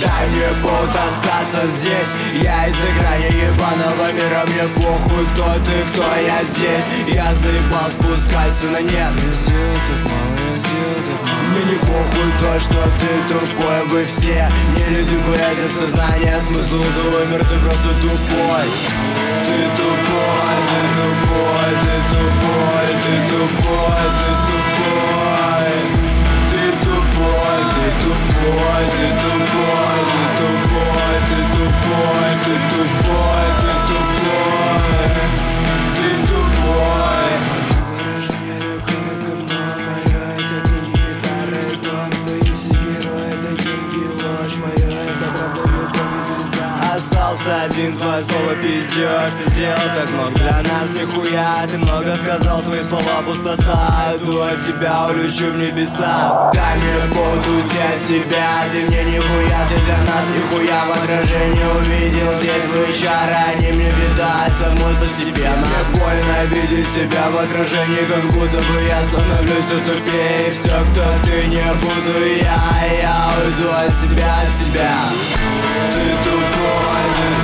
Дай мне повод остаться здесь. Я из грани ебаного мира. Мне похуй, кто ты, кто я здесь. Я заебал, спускайся на нет. Мне не похуй то, что ты тупой. Вы все не люди, поэты в сознание. Смысл твой мир, ты просто тупой. Ты тупой, ты тупой, ты тупой, ты тупой, ты тупой. Ты тупой, ты тупой, ты тупой, ты тупой, ты тупой, ты тупой, ты тупой, ты тупой. Выражение руками с говном мое, это деньги, гитара и дом. Твои все герои, это деньги, ложь моя, это правда, любовь и звезда. Остался один, твое слово пиздёж. Ты сделал так много для нас, нихуя. Ты много сказал, твои слова пустота. Иду от тебя, улечу в небеса. Дай мне повод уйти от тебя. Ты мне нихуя, ты для нас нихуя. В отражении увидел здесь твои чары. Они мне видать, самой постепенно. Мне больно видеть тебя в отражении, как будто бы я становлюсь все тупее. Все, кто ты, не буду я уйду от тебя, от тебя. Ты тупой, ты